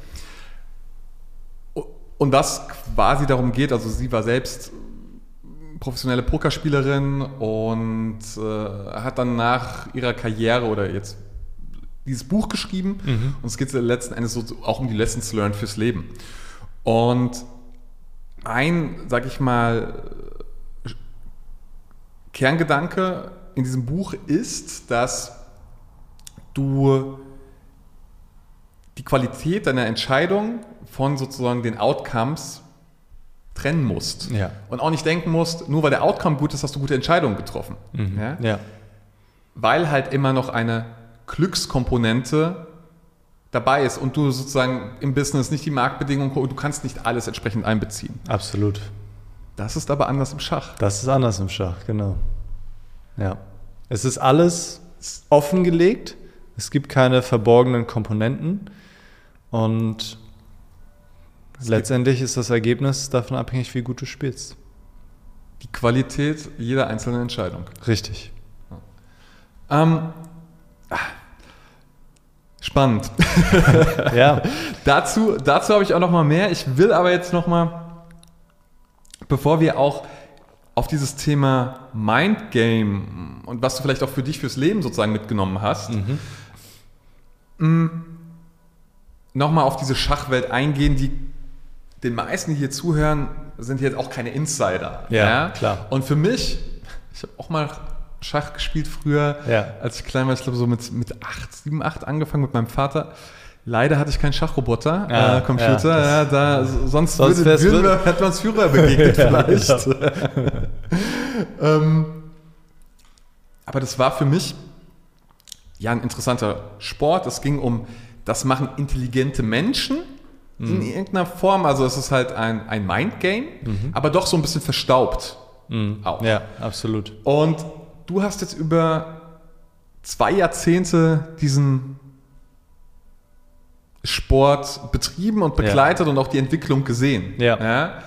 Und was quasi darum geht, also sie war selbst professionelle Pokerspielerin und hat dann nach ihrer Karriere oder jetzt dieses Buch geschrieben. Und es geht letzten Endes so auch um die Lessons learned fürs Leben. Und sag ich mal, Kerngedanke in diesem Buch ist, dass du die Qualität deiner Entscheidung von sozusagen den Outcomes trennen musst. Ja. Und auch nicht denken musst, nur weil der Outcome gut ist, hast du gute Entscheidungen getroffen. Ja? Weil halt immer noch eine Glückskomponente dabei ist und du sozusagen im Business nicht die Marktbedingungen, du kannst nicht alles entsprechend einbeziehen. Absolut. Das ist aber anders im Schach. Das ist anders im Schach, genau. Ja. Es ist alles offengelegt, es gibt keine verborgenen Komponenten und letztendlich ist das Ergebnis davon abhängig, wie gut du spielst. Die Qualität jeder einzelnen Entscheidung. Richtig. Spannend. Ja. Dazu habe ich auch noch mal mehr. Ich will aber jetzt noch mal, bevor wir auch auf dieses Thema Mindgame und was du vielleicht auch für dich fürs Leben sozusagen mitgenommen hast, nochmal auf diese Schachwelt eingehen, die den meisten, die hier zuhören, sind jetzt auch keine Insider. Ja, klar. Und für mich, ich habe auch mal Schach gespielt früher, als ich klein war, ich glaube so mit 7, 8 angefangen mit meinem Vater. Leider hatte ich keinen Schachroboter, Computer. Sonst hätten wir uns Führer begegnet vielleicht. Aber das war für mich ja ein interessanter Sport. Es ging um, das machen intelligente Menschen in irgendeiner Form. Also es ist halt ein Mindgame, aber doch so ein bisschen verstaubt auch. Ja, absolut. Und du hast jetzt über 2 Jahrzehnte diesen Sport betrieben und begleitet und auch die Entwicklung gesehen. Ja.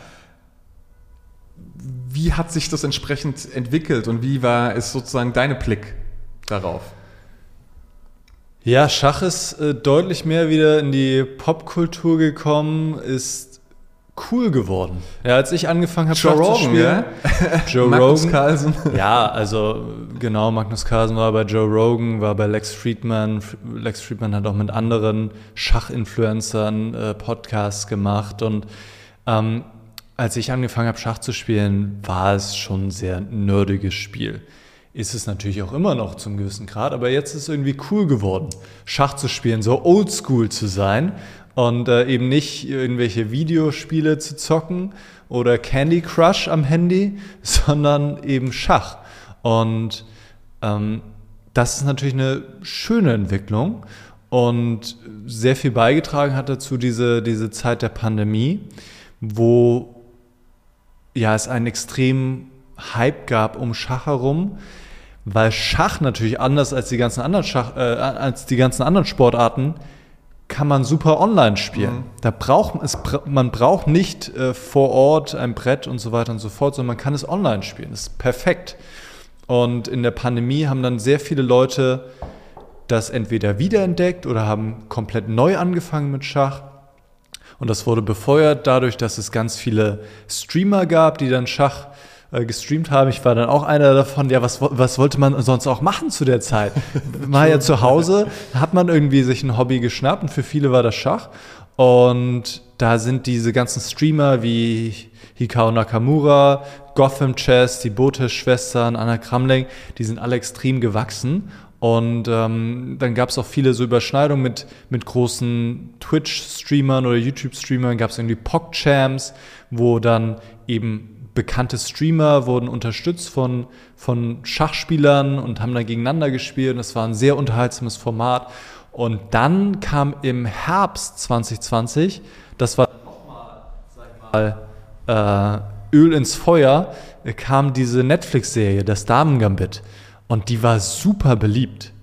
Wie hat sich das entsprechend entwickelt und wie ist sozusagen dein Blick darauf? Ja, Schach ist deutlich mehr wieder in die Popkultur gekommen, ist cool geworden. Ja, als ich angefangen habe, Schach zu spielen. Ja? Joe Magnus Rogan. Carlsen. Ja, also genau, Magnus Carlsen war bei Joe Rogan, war bei Lex Fridman. Lex Fridman hat auch mit anderen Schachinfluencern Podcasts gemacht. Und als ich angefangen habe, Schach zu spielen, war es schon ein sehr nerdiges Spiel. Ist es natürlich auch immer noch zum gewissen Grad, aber jetzt ist es irgendwie cool geworden, Schach zu spielen, so oldschool zu sein und eben nicht irgendwelche Videospiele zu zocken oder Candy Crush am Handy, sondern eben Schach. Und das ist natürlich eine schöne Entwicklung und sehr viel beigetragen hat dazu diese Zeit der Pandemie, wo es einen extremen Hype gab um Schach herum, weil Schach natürlich anders als die ganzen anderen Sportarten kann man super online spielen. Man braucht nicht vor Ort ein Brett und so weiter und so fort, sondern man kann es online spielen. Das ist perfekt. Und in der Pandemie haben dann sehr viele Leute das entweder wiederentdeckt oder haben komplett neu angefangen mit Schach. Und das wurde befeuert dadurch, dass es ganz viele Streamer gab, die dann Schach gestreamt haben. Ich war dann auch einer davon. Ja, was wollte man sonst auch machen zu der Zeit? War ja zu Hause, hat man irgendwie sich ein Hobby geschnappt und für viele war das Schach. Und da sind diese ganzen Streamer wie Hikao Nakamura, Gotham Chess, die Bote-Schwestern, Anna Kramling, die sind alle extrem gewachsen. Und dann gab es auch viele so Überschneidungen mit großen Twitch-Streamern oder YouTube-Streamern. Gab es irgendwie PogChamps, wo dann eben bekannte Streamer wurden unterstützt von Schachspielern und haben dann gegeneinander gespielt. Und das war ein sehr unterhaltsames Format. Und dann kam im Herbst 2020, das war nochmal, sag ich mal, Öl ins Feuer, kam diese Netflix-Serie, das Damen-Gambit. Und die war super beliebt.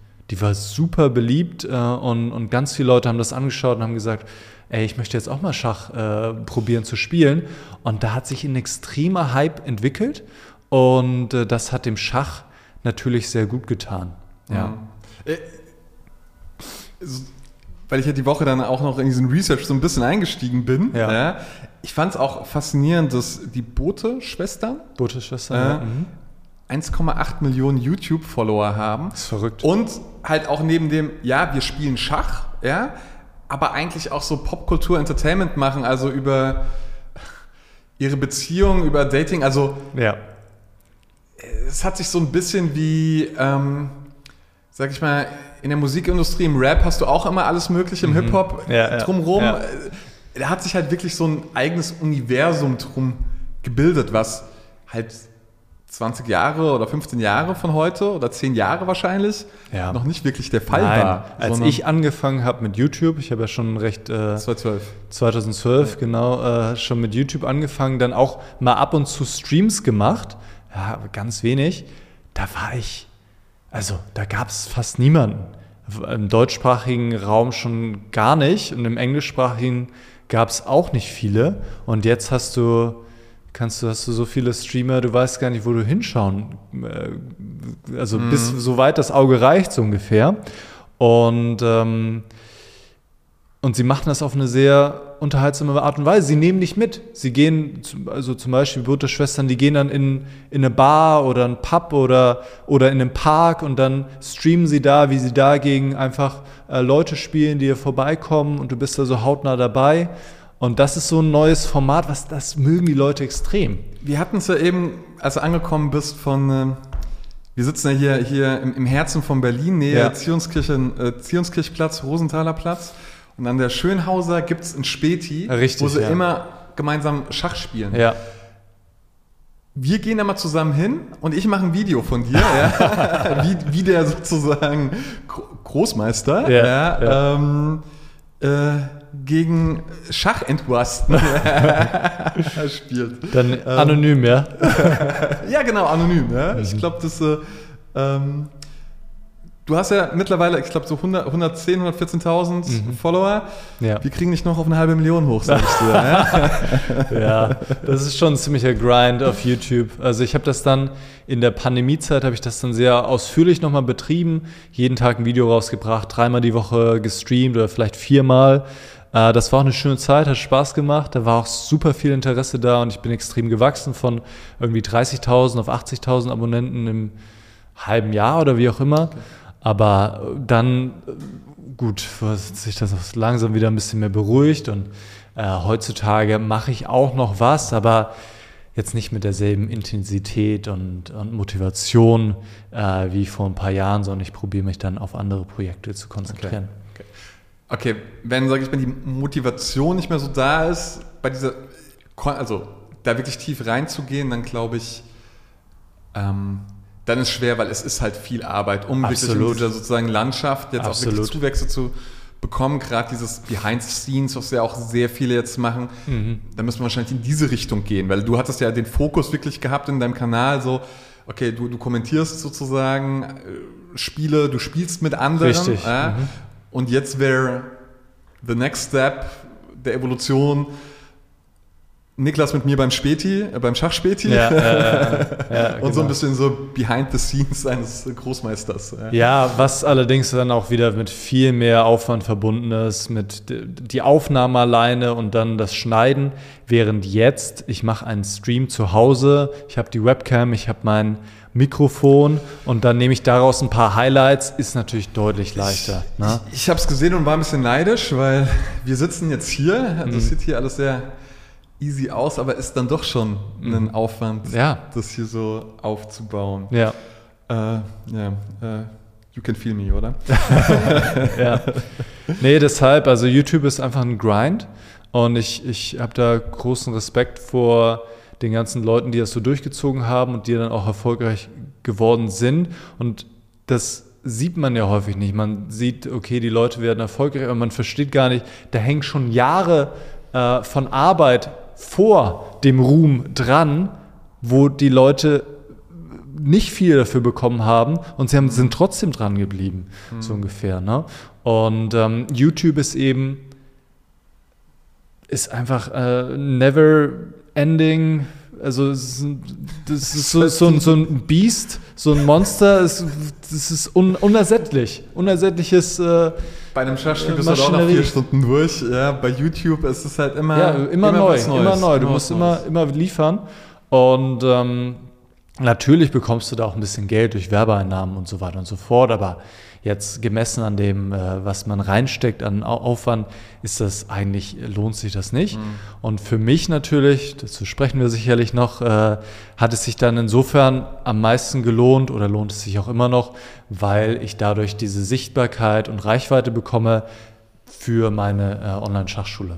Und ganz viele Leute haben das angeschaut und haben gesagt, ey, ich möchte jetzt auch mal Schach probieren zu spielen. Und da hat sich ein extremer Hype entwickelt und das hat dem Schach natürlich sehr gut getan. Ja. Weil ich ja die Woche dann auch noch in diesen Research so ein bisschen eingestiegen bin. Ja. Ich fand es auch faszinierend, dass die Bote-Schwestern 1,8 Millionen YouTube-Follower haben. Das ist verrückt. Und halt auch neben dem, ja, wir spielen Schach, ja, aber eigentlich auch so Popkultur-Entertainment machen, also über ihre Beziehung, über Dating, also es hat sich so ein bisschen wie, sag ich mal, in der Musikindustrie, im Rap hast du auch immer alles Mögliche, im Hip-Hop drumherum. Ja. Da hat sich halt wirklich so ein eigenes Universum drum gebildet, was halt 20 Jahre oder 15 Jahre von heute oder 10 Jahre wahrscheinlich noch nicht wirklich der Fall war. Als ich angefangen habe mit YouTube, ich habe ja schon recht 2012 genau, schon mit YouTube angefangen, dann auch mal ab und zu Streams gemacht, ja, aber ganz wenig. Da gab es fast niemanden. Im deutschsprachigen Raum schon gar nicht und im englischsprachigen gab es auch nicht viele. Und jetzt hast du so viele Streamer, du weißt gar nicht, wo du hinschauen. Also bis so weit das Auge reicht, so ungefähr. Und sie machen das auf eine sehr unterhaltsame Art und Weise. Sie nehmen dich mit. Sie gehen, also zum Beispiel Bote-Schwestern, die gehen dann in eine Bar oder einen Pub oder in einen Park und dann streamen sie da, wie sie dagegen einfach Leute spielen, die hier vorbeikommen und du bist da so hautnah dabei. Und das ist so ein neues Format, das mögen die Leute extrem. Wir hatten es ja eben, als du angekommen bist wir sitzen ja hier im Herzen von Berlin, nähe Zionskirchplatz, Rosenthaler Platz. Und an der Schönhauser gibt es ein Späti, wo sie immer gemeinsam Schach spielen. Ja. Wir gehen da mal zusammen hin und ich mache ein Video von dir, wie der sozusagen Großmeister gegen Schachenthusiasten spielt. Dann anonym, ja? Ja, genau, anonym. Ja? Ich glaube, das du hast ja mittlerweile, ich glaube, so 110.000, 114.000 Follower. Ja. Wir kriegen nicht noch auf 500.000 hoch, sag ich dir. Ja, das ist schon ein ziemlicher Grind auf YouTube. Also ich habe das dann in der Pandemiezeit, habe ich das dann sehr ausführlich nochmal betrieben. Jeden Tag ein Video rausgebracht, 3-mal die Woche gestreamt oder vielleicht 4-mal. Das war auch eine schöne Zeit, hat Spaß gemacht. Da war auch super viel Interesse da und ich bin extrem gewachsen von irgendwie 30.000 auf 80.000 Abonnenten im halben Jahr oder wie auch immer. Okay. Aber dann, gut, hat sich das langsam wieder ein bisschen mehr beruhigt und heutzutage mache ich auch noch was, aber jetzt nicht mit derselben Intensität und Motivation wie vor ein paar Jahren, sondern ich probiere mich dann auf andere Projekte zu konzentrieren. Okay, wenn, sage ich mal, die Motivation nicht mehr so da ist, bei dieser, also da wirklich tief reinzugehen, dann glaube ich, dann ist schwer, weil es ist halt viel Arbeit, um wirklich in dieser sozusagen Landschaft jetzt auch wirklich Zuwächse zu bekommen. Gerade dieses Behind the Scenes, was ja auch sehr viele jetzt machen, da müssen wir wahrscheinlich in diese Richtung gehen, weil du hattest ja den Fokus wirklich gehabt in deinem Kanal, so, okay, du kommentierst sozusagen Spiele, du spielst mit anderen. Richtig. Und jetzt wäre the next step der Evolution, Niklas mit mir beim Schachspäti. Ja, Und so genau. ein bisschen so behind the scenes eines Großmeisters. Ja, was allerdings dann auch wieder mit viel mehr Aufwand verbunden ist, mit die Aufnahme alleine und dann das Schneiden. Während jetzt, ich mache einen Stream zu Hause, ich habe die Webcam, ich habe mein Mikrofon und dann nehme ich daraus ein paar Highlights, ist natürlich deutlich leichter. Ne? Ich habe es gesehen und war ein bisschen neidisch, weil wir sitzen jetzt hier. Also es sieht hier alles sehr easy aus, aber ist dann doch schon ein Aufwand, das hier so aufzubauen. Ja. You can feel me, oder? Ja. Nee, deshalb, also YouTube ist einfach ein Grind und ich habe da großen Respekt vor den ganzen Leuten, die das so durchgezogen haben und die dann auch erfolgreich geworden sind. Und das sieht man ja häufig nicht. Man sieht, okay, die Leute werden erfolgreich, aber man versteht gar nicht, da hängen schon Jahre von Arbeit vor dem Ruhm dran, wo die Leute nicht viel dafür bekommen haben und sind trotzdem dran geblieben, so ungefähr. Ne? Und YouTube ist einfach never ending, also das ist so ein Biest, so ein Monster, das ist unersättlich. Unersättliches bei einem Schachspiel bist du auch nach 4 Stunden durch. Ja, bei YouTube ist es halt immer neu. Du musst immer liefern. Und natürlich bekommst du da auch ein bisschen Geld durch Werbeeinnahmen und so weiter und so fort. Aber jetzt gemessen an dem, was man reinsteckt an Aufwand, lohnt sich das nicht. Und für mich natürlich, dazu sprechen wir sicherlich noch, hat es sich dann insofern am meisten gelohnt oder lohnt es sich auch immer noch, weil ich dadurch diese Sichtbarkeit und Reichweite bekomme für meine Online-Schachschule.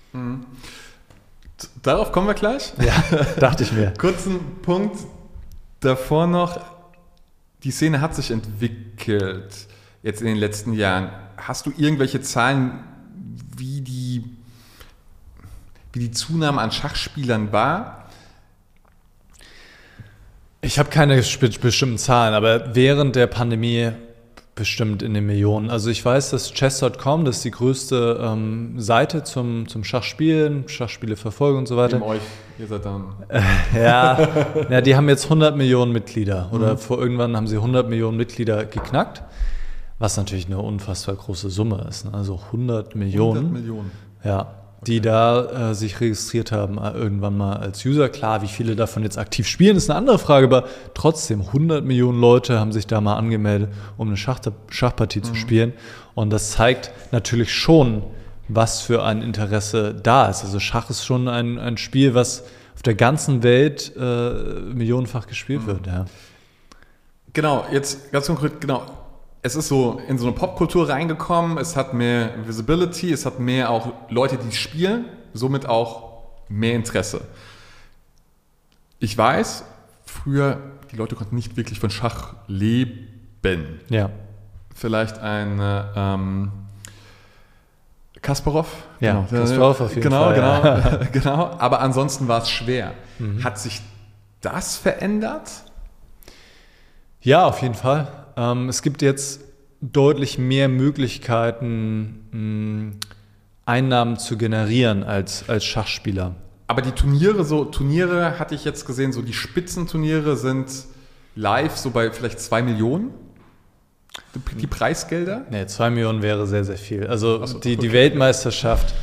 Darauf kommen wir gleich. Ja, dachte ich mir. Kurzen Punkt davor noch. Die Szene hat sich entwickelt jetzt in den letzten Jahren. Hast du irgendwelche Zahlen, wie die Zunahme an Schachspielern war? Ich habe keine bestimmten Zahlen, aber während der Pandemie bestimmt in den Millionen. Also ich weiß, dass Chess.com, das ist die größte Seite zum Schachspielen, Schachspiele verfolgen und so weiter. Ihr seid dann. Ja, die haben jetzt 100 Millionen Mitglieder oder irgendwann haben sie 100 Millionen Mitglieder geknackt, was natürlich eine unfassbar große Summe ist. Ne? Also 100 Millionen. 100 Millionen. Ja, die da sich registriert haben irgendwann mal als User. Klar, wie viele davon jetzt aktiv spielen, ist eine andere Frage, aber trotzdem 100 Millionen Leute haben sich da mal angemeldet, um eine Schachpartie zu spielen. Und das zeigt natürlich schon, was für ein Interesse da ist. Also Schach ist schon ein Spiel, was auf der ganzen Welt millionenfach gespielt wird. Ja. Genau, jetzt ganz konkret, genau. Es ist so in so eine Popkultur reingekommen, es hat mehr Visibility, es hat mehr auch Leute, die spielen, somit auch mehr Interesse. Ich weiß, früher, die Leute konnten nicht wirklich von Schach leben. Ja. Vielleicht ein Kasparov. Ja, genau. Kasparov auf jeden Fall. Genau. Aber ansonsten war es schwer. Hat sich das verändert? Ja, auf jeden Fall. Es gibt jetzt deutlich mehr Möglichkeiten, Einnahmen zu generieren als Schachspieler. Aber die Turniere hatte ich jetzt gesehen, so die Spitzenturniere sind live so bei vielleicht 2 Millionen. Die Preisgelder? Nee, 2 Millionen wäre sehr, sehr viel. Also die Weltmeisterschaft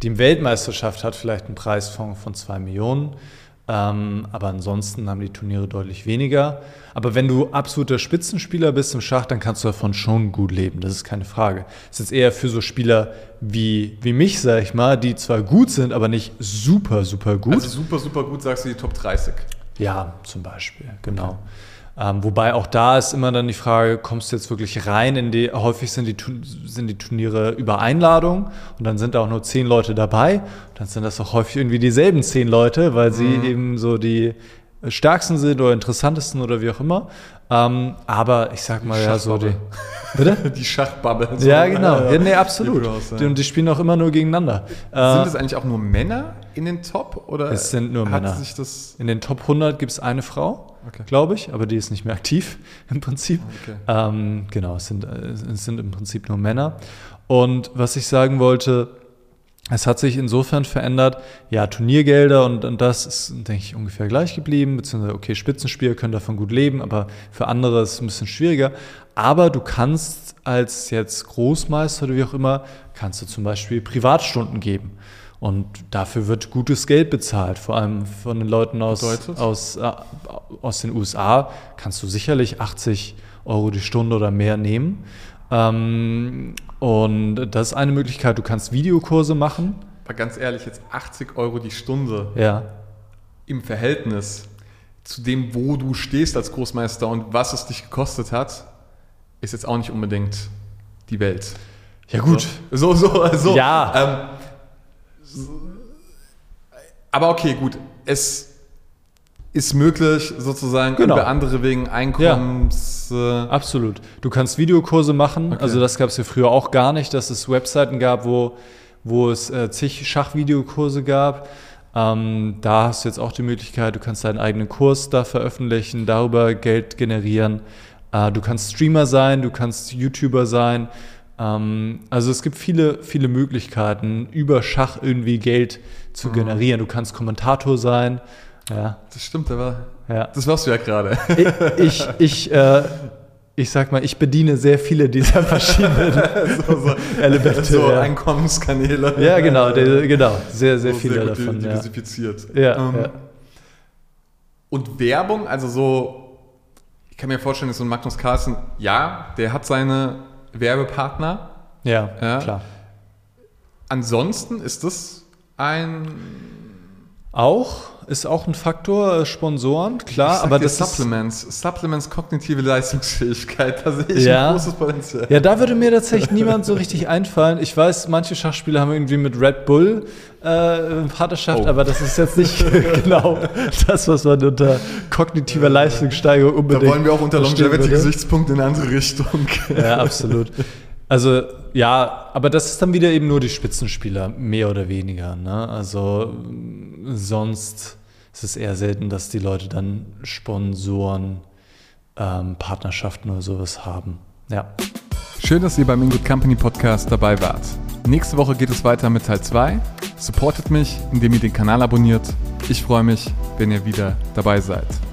hat vielleicht einen Preisfonds von 2 Millionen. Aber ansonsten haben die Turniere deutlich weniger. Aber wenn du absoluter Spitzenspieler bist im Schach, dann kannst du davon schon gut leben. Das ist keine Frage. Es ist eher für so Spieler wie mich, sag ich mal, die zwar gut sind, aber nicht super, super gut. Also super, super gut, sagst du die Top 30? Ja, zum Beispiel, genau. Okay. Wobei auch da ist immer dann die Frage, kommst du jetzt wirklich rein häufig sind die Turniere über Einladung und dann sind da auch nur 10 Leute dabei. Und dann sind das auch häufig irgendwie dieselben 10 Leute, weil sie eben so die stärksten sind oder interessantesten oder wie auch immer. Aber ich sag mal ja so Bitte? Die Schachbubble. So. Ja, genau. Ja, nee, absolut. Und die spielen auch immer nur gegeneinander. Sind es eigentlich auch nur Männer in den Top? Oder es sind nur Männer. In den Top 100 gibt es eine Frau. Okay. Glaube ich, aber die ist nicht mehr aktiv im Prinzip. Okay. Genau, es sind im Prinzip nur Männer. Und was ich sagen wollte, Es hat sich insofern verändert, ja, Turniergelder und das ist, denke ich, ungefähr gleich geblieben, beziehungsweise, okay, Spitzenspieler können davon gut leben, aber für andere ist es ein bisschen schwieriger. Aber du kannst als jetzt Großmeister oder wie auch immer, kannst du zum Beispiel Privatstunden geben. Und dafür wird gutes Geld bezahlt, vor allem von den Leuten aus den USA kannst du sicherlich 80 € die Stunde oder mehr nehmen. Und das ist eine Möglichkeit, du kannst Videokurse machen. Aber ganz ehrlich, jetzt 80 € die Stunde im Verhältnis zu dem, wo du stehst als Großmeister und was es dich gekostet hat, ist jetzt auch nicht unbedingt die Welt. Ja gut. Also, ja. Aber okay, gut. Es ist möglich, sozusagen über andere Wegen Einkommens... Absolut. Du kannst Videokurse machen. Okay. Also das gab es ja früher auch gar nicht, dass es Webseiten gab, wo es zig Schachvideokurse gab. Da hast du jetzt auch die Möglichkeit, du kannst deinen eigenen Kurs da veröffentlichen, darüber Geld generieren. Du kannst Streamer sein, du kannst YouTuber sein. Also es gibt viele, viele Möglichkeiten, über Schach irgendwie Geld zu generieren. Du kannst Kommentator sein. Ja. Das stimmt, aber das warst du ja gerade. Ich sag mal, ich bediene sehr viele dieser verschiedenen Elemente. So Einkommenskanäle. Ja, genau, sehr, sehr viele sehr gut davon. Diversifiziert. Ja. Und Werbung, also so, ich kann mir vorstellen, dass so ein Magnus Carlsen, der hat seine Werbepartner. Ja, klar. Ansonsten ist das ist auch ein Faktor, Sponsoren, klar, aber das Supplements, kognitive Leistungsfähigkeit, da sehe ich ein großes Potenzial. Ja, da würde mir tatsächlich niemand so richtig einfallen. Ich weiß, manche Schachspieler haben irgendwie mit Red Bull Partnerschaft, aber das ist jetzt nicht genau das, was man unter kognitiver Leistungssteigerung unbedingt. Da wollen wir auch unter Longevity-Gesichtspunkten in eine andere Richtung. Ja, absolut. Also aber das ist dann wieder eben nur die Spitzenspieler, mehr oder weniger. Ne? Also sonst ist es eher selten, dass die Leute dann Sponsoren, Partnerschaften oder sowas haben. Ja. Schön, dass ihr beim Ingood Company Podcast dabei wart. Nächste Woche geht es weiter mit Teil 2. Supportet mich, indem ihr den Kanal abonniert. Ich freue mich, wenn ihr wieder dabei seid.